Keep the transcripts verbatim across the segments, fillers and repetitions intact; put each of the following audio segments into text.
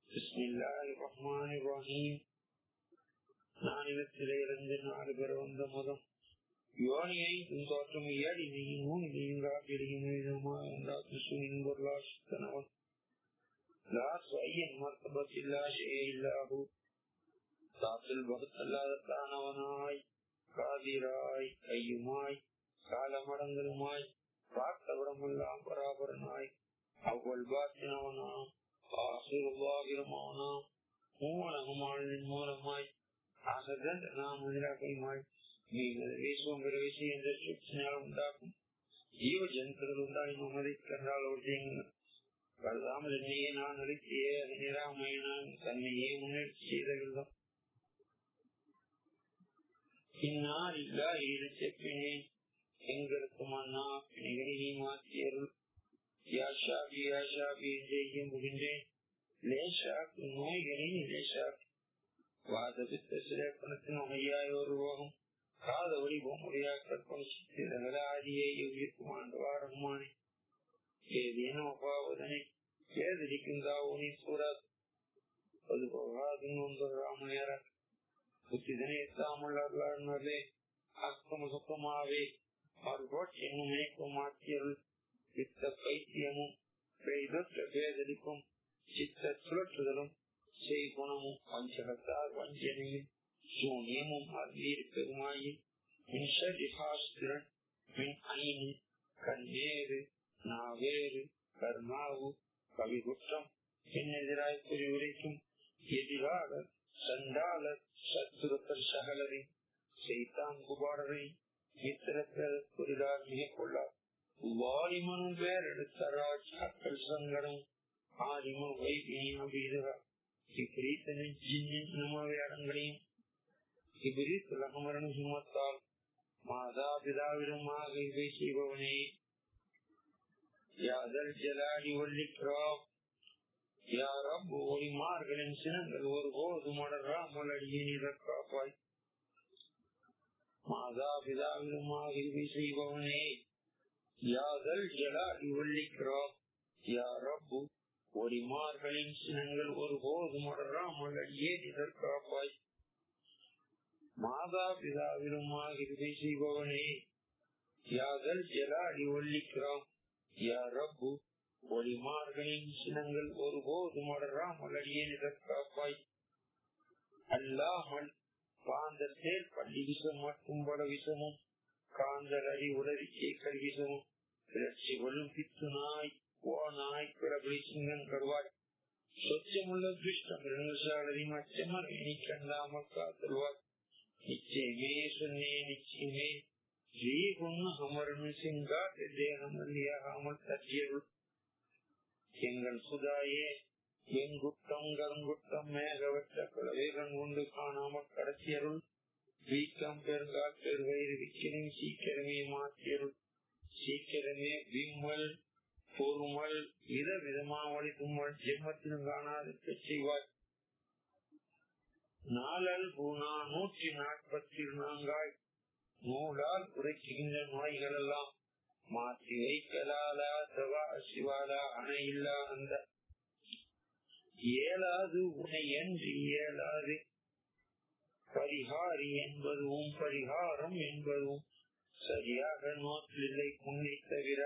பிஸ்மில்லாஹிர்ரஹ்மானிர்ரஹீம். நானிலத்திலே இருந்து நாடு பெற வந்த முதம் யோனியை தோற்றம் ஏடி நீயும் நீங்காபிடியுமான் மர்த்தபத்தில்லா ஷேயில்லாஹு தாத்தில் பகத்தல்லாதவனாய் காதிராய் கையுமாய் காலமடங்களுமாய் பார்த்தவரமெல்லாம் பராபரனாய் அவ்வள் பாத்தினவனாம் ஆசிர்வாகிரமானாம் மூலகுமானின் மூலமாய் ஆசகன் நாம் முதலாகையுமாய் நீங்கள் வீசும் விரைவிசி என்ற சூழ்ச்சியால் உண்டாக்கும் ஜீவ ஜந்துக்கள் உண்டாய் மமதை கண்டால் ஒழியுங்கள் கருதாமல் என்னையே நான் அளித்திய நிராமையை நான் தன்னையே முன்னெடுத்து செய்தவில்லை. இந்நாள் இல்லா ஈடு செப்பினேன் எங்களுக்கு மன்னா நிகழ்ச்சி மாற்றியருள் யாஷாபி யாஷாபி செய்ய முடிந்தேன் லேஷாக்கு நோய்களின் லேஷாக்கு வாதபித்த சிறப்பணத்தின் அமையாய ஒரு ரோகம் காத வடிவம் உடைய கற்பனை உயிர்க்கும் ஆண்டவாரமானே ஏதேனும் அபாவதனை ஏதிரிக்குந்தாவோனி சூறாது அது போகாதுன்னு ஒன்றாமையார புத்திதனை எத்தாமலே அக்கம சுக்கமாவே மறுபோட் என்னும் மேற்கும் மாற்றியல் சித்த பைத்தியமும் பேதலிக்கும் சித்த சுழற்றுதலும் செய்குணமும் பஞ்சகத்தார் வஞ்சனையும் சூன்யமும் அறிவீர் பெருமாயின் மின்ஷாஸ்திரன் மின் ஐனி கண்ணேறு நாவேறு கர்மாவு கவிகுற்றம் என்னெதிராய் குறி உரைக்கும் எதிராக சண்டாளர் சத்துருத்தர் சகலரின் செய்தான் குபாடரை மித்திரத்தர் குறிதார் மிக கொள்ளார் வாரிமனும் பேர் எடுத்தராஜ் அக்கள் சங்கடம் ஆதிம வைபியா இப்பிரீத்தனின் ஜின்னின் நமவை அடங்களையும் இப்பிரீத் லகமரன் சுமத்தால் மாதா பிதாவிடமாக இவை செய்பவனே யாதல் ஜலாடி ஒல்லிக்ராப் யாரப் ஒளிமார்களின் சினங்கள் ஒரு போது மடராமல் அடியின் இதற்காப்பாய் மாதா பிதாவிடமாக இவை செய்பவனே யாதல் ஜலாடி ஒல்லிக்ராப் யாரப் ஒளிமார்களின் சினங்கள் ஒரு போது மடராமல் அடியின் இதற்காப்பாய் மாதா பிதாவிடமாக இவை செய்பவனே யாதல் ஜலாடி ஒல்லிக்ராப் யாரப்பு ஒளிமார்களின் சினங்கள் ஒரு போது மடராமல் அடியேன் இதற்காப்பாய் அல்லாமல் காந்தல் தேர் பள்ளி விஷம் மற்றும் பல விஷமும் காந்தல் அடி உடலிக்கே கல்விசமும் கிளர்ச்சி கொள்ளும் பித்து நாய் ஓ நாய் பிறபடி சிங்கம் கருவாய் சொச்சமுள்ள துஷ்டம் சாலரி மச்சமர் இனி கண்டாமல் காத்தல்வாய் நிச்சயமே சொன்னே நிச்சயமே எங்கள் சுதாயே எங்குட்டம் கருங்குட்டம் மேகவற்ற குலவேகன் கொண்டு காணாமல் கடத்தியருள் வீக்கம் பெருங்கால் பெருவயிறு விக்கிரம் சீக்கிரமே மாற்றியருள் சீக்கிரமே விம்மல் பொறுமல் வித விதமாவளி தும்மல் ஜென்மத்திலும் காணாது செய்வாய். நாலல் பூனா நூற்றி நாற்பத்தி நான்காய் நூலால் உரைக்கின்ற நோய்கள் எல்லாம் மாற்றி வைக்கலாலா தவா சிவாலா அணையில்லா அந்த ஏழாது உனை என்று இயலாது பரிகாரி என்பதும் பரிகாரம் என்பதும் சரியாக நோக்கில்லை உன்னை தவிர.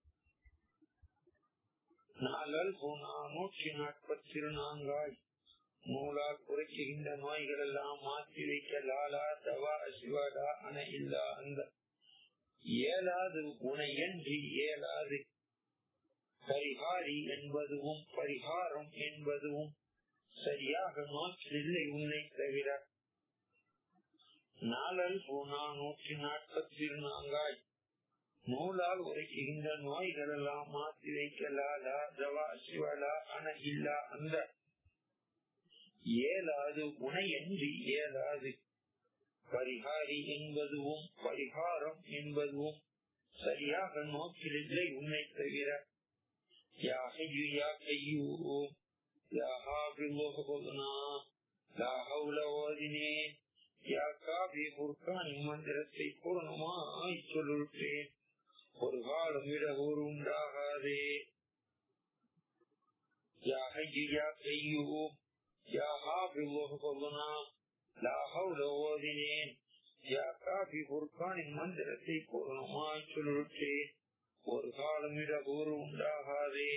நாலல் பூனா நூற்றி நாற்பத்தி நான்காய் நூலால் குறைக்கின்ற நோய்கள் எல்லாம் மாற்றி வைக்க லாலா தவா சிவாலா அணை இல்லா அந்த ஏழாது உனையன்றி ஏழாது பரிகாரி என்பதும் பரிகாரம் என்பதும் சரியாக நோக்கில்லை உன்னை தவிர. நாலல் பூனா நூற்றி நாற்பத்தி நான்காய் நூலால் உரைக்கின்ற நோய்கள் எல்லாம் மாற்றி வைக்க லாலா தவா சிவாலா அணை இல்லா அந்த ஏழாது உனையன்றி ஏழாது பரிகாரி என்பதும் பரிகாரம் என்பதும் சரியாக நோக்கிலில்லை உன்னை தவிர. யாகையு யாகையூ யாஹாபில்லோகபோதுனா யாஹவுலவோதினே யாக்காபி புர்கானி மந்திரத்தை பூர்ணமாய் சொல்லுற்றேன் ஒரு காலம் விட ஒரு உண்டாகாதே. யா ஹய்யு யா கய்யூம் யா ஹாஃபிظு ஹஃபظனா லா ஹவ்ல ஓதினேன். யா காஃபி ஃபுர்கானின் மந்திரத்தை பூர்ணமாய் சொல்லிட்டேன், ஒரு காலம் இடபூறு உண்டாகாதே.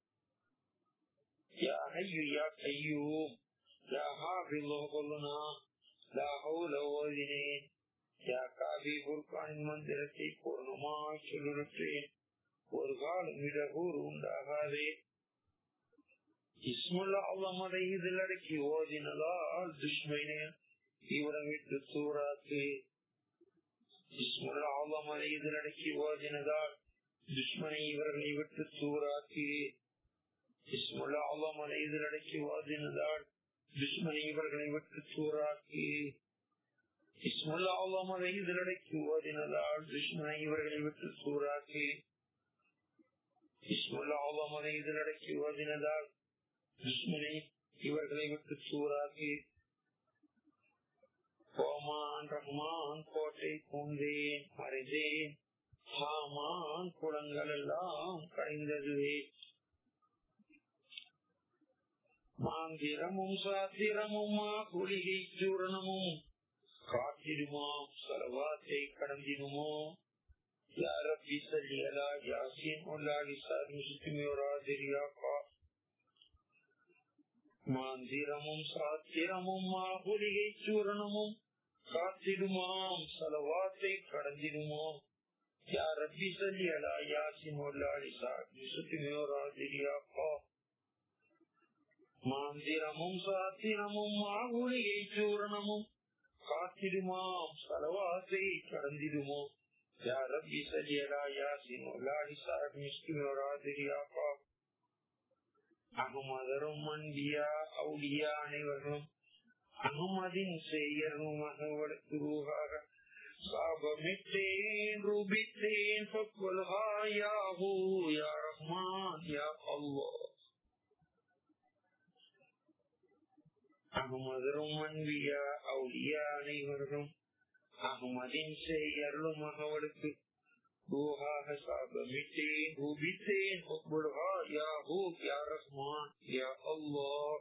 யா ஹய்யு யா கய்யூம் யா ஹாஃபிظு ஹஃபظனா லா ஹவ்ல ஓதினேன். யா காஃபி ஃபுர்கானின் மந்திரத்தை பூர்ணமாய் சொல்லிட்டேன், ஒரு காலம் இடபூறு உண்டாகாதே. இஸ்முல் அஸம் அதை இதில் அடக்கி ஓதினதால் துஷ்மனை இவரை விட்டு சூறாக்கு. இஸ்முல் அஸம் அதை இதில் அடக்கி ஓதினதால் துஷ்மனை இவர்களை விட்டு சூறாக்கு. இஸ்முல் அஸம் அதை இதில் அடக்கி ஓதினதால் துஷ்மனை இவர்களை விட்டு சூறாக்கு. இஸ்முல் அஸம் அதை இதில் அடக்கி ஓதினதால் துஷ்மனை இவர்களை விட்டு சூறாக்கு. இஸ்முல் அஸம் அதை இதில் அடக்கி ஓதினதால் துஷ்மனை இவர்களை விட்டு சூறாக்கி. கோமான் ரஹ்மான் கோட்டை பூந்தேன் மறைந்தேன், ஹாமான் குளங்கள் எல்லாம் கரைந்ததுவே. மாந்திரமும் சாத்திரமும் குளிகை சூரணமும் காத்திடுமாம் சலவாத்தை கடந்திடுமோ. யாரப்பி சல்லியலா யாசின் உள்ளாடி சாரி சுத்திமையோராதிரியாக்கா. மாந்திரமும் சாத்திரமும் மாகுலிகை சூரணமும் காத்திடுமாம் சலவாத்தை கடந்திடுமோ. யாரப்பி சல்லியலா யாசின் உள்ளாடி சாரி சுத்திமையோராதிரியாக்கா. மாந்திரமும் சாத்திரமும் மாகுலிகை சூரணமும் காத்திடுமாம் சலவாத்தை கடந்திடுமோ. யாரப்பி சல்லியலா யாசின் உள்ளாடி சாரி சுத்திமையோராதிரியாக்கா. அகமதரும் அன்பியா அவுலியா அனைவரும் அகமதின் செய்யரும் அகவளுக்கு ரூஹாக சாபமிட்டேன் ரூபித்தேன் ஃபக்வல்ஹா யாஹூ யா ரஹ்மான் யா அல்லாஹ். அகமதரும் அன்பியா அவுலியா அனைவரும் அகமதின் செய்யரும் அகவளுக்கு ரூஹாக சாபமிட்டேன் ரூபித்தேன் ஃபக்வல்ஹா யாஹூ யா ரஹ்மான் யா அல்லாஹ்.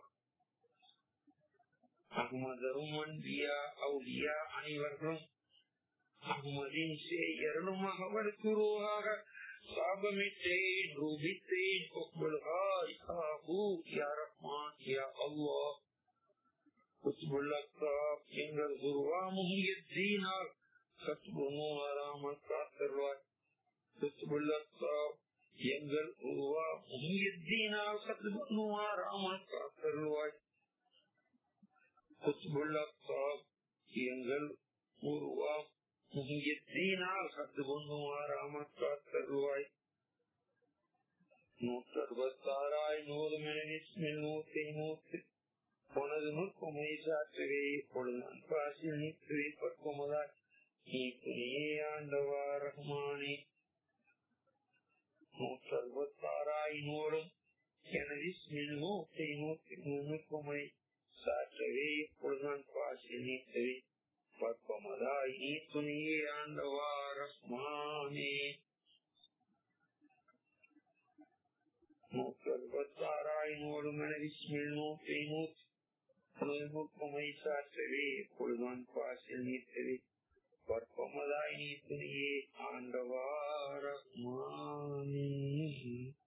அகமதரும் அன்பியா அவுலியா அனைவரும் அகமதின் செய்யரும் அகவளுக்கு ரூஹாக சாபமிட்டேன் ரூபித்தேன் ஃபக்வல்ஹா யாஹூ யா ரஹ்மான் யா அல்லாஹ். குத்புல் அக்தாப் எங்கள் குருவா முஹியத்தீனார் கத்புனு ஆராமல் காத்தருவாய். குத்புல் அக்தாப் எங்கள் குருவா முஹியத்தீனார் கத்புனு ஆராமல் காத்தருவாய். குத்புல் அக்தாப் எங்கள் குருவா முஹியத்தீனார் கத்புனு ஆராமல் காத்தருவாய். நூற்றி அறுபத்தாறாய் நூறு மெனவிஸ்மில் நூற்றி நூற்றி உனது நுட்பமை சாற்றுவே பொழுதான் பாசில் நீக்குவே பக்குமதாய் நீ புனியே ஆண்டவா ரஹ்மானே. நூற்றி அறுபத்தாறாய் நூறும் எனது இஸ்மில் நூற்றி நூற்றி நுட்பமை சாற்றவே பொழுதான் பாசில் நீக்குவே பக்குமதாய் நீ புனியே ஆண்டவா ரஹ்மானே. நூற்றி அறுபத்தாறாய் நூறும் எனது இஸ்மில் நூற்றி நூற்றி நுட்பமை சாற்றவே பொழுதான் பாசில் நீக்கவே பற்பமதாய் நீ துணியே ஆண்டவா ரஹ்மானே.